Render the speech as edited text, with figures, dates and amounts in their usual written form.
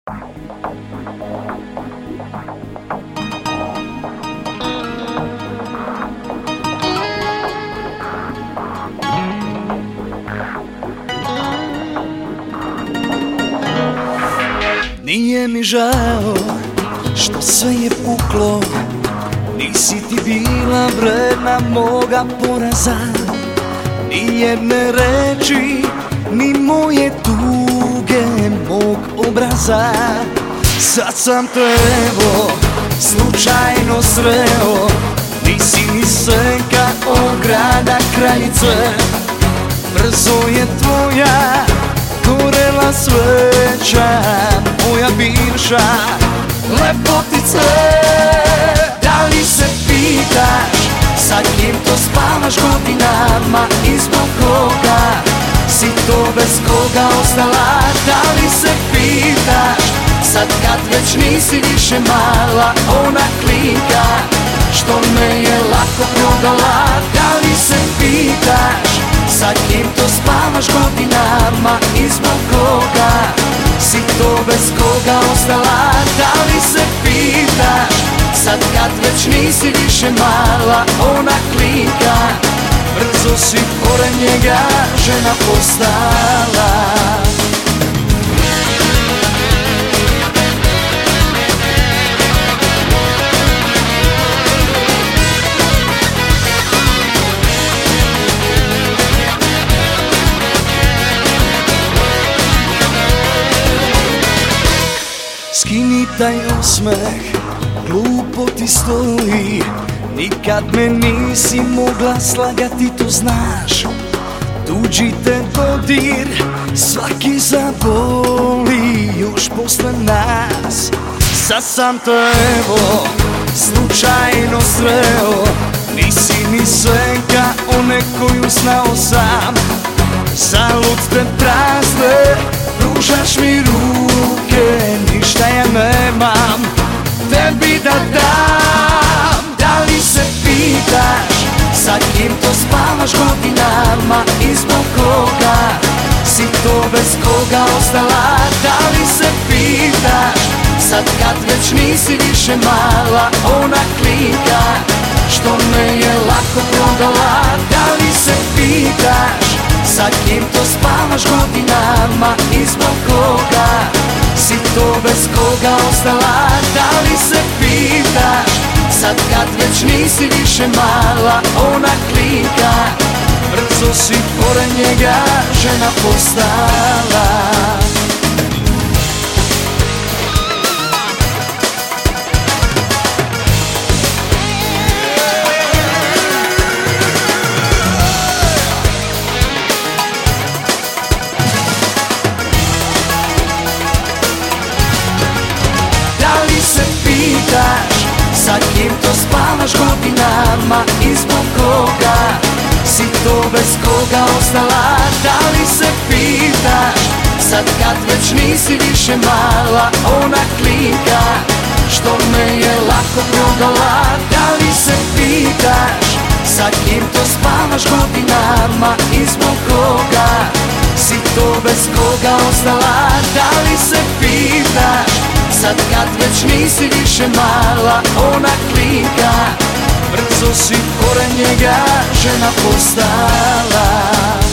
Nije mi žao što sve je puklo, nisi ti bila vredna moga poraza, ni jedne reči, ni moje tuge, mog obraza. Sad sam te evo slučajno sreo, nisi ni senka od grada kraljice. Brzo je tvoja gorela sveća, moja bivša lepotice. Da li se pitaš sa kim to spavaš godinama i zbog koga si to bez koga ostala? Da li se pitaš sad kad već nisi više mala ona klinka što me je lako prodala? Da li se pitaš sa kim to spavaš godinama i zbog koga si to bez koga ostala? Da li se pitaš sad kad već nisi više mala ona klinka brzo si pored njega žena postala? Skini taj osmeh, glupo ti stoji, nikad me nisi mogla slagati, to znaš. Tuđi te dodir, svaki zaboli još posle nas. Sad sam te evo slučajno sreo, nisi ni senka one koju znao sam. Zalud te prazne, pružaš mi ruke, ništa ja nemam tebi da dam. Da li se pitaš sa kim to spavaš godinama i zbog koga si to bez koga ostala? Da li se pitaš sad kad već nisi više mala ona klinka što me je lako prodala? Da li se pitaš sa kim to spavaš godinama i zbog koga si to bez koga ostala? Da li se pitaš sad kad već nisi više mala ona klinka brzo si pored njega žena postala? Sa kim to spavaš godinama i zbog koga si to bez koga ostala? Da li se pitaš sad kad već nisi više mala ona klinka što me je lako prodala? Da li se pitaš sa kim to spavaš godinama i zbog koga si to bez koga ostala? Da li se pitaš sad kad već nisi više mala ona klinka brzo si pored njega žena postala?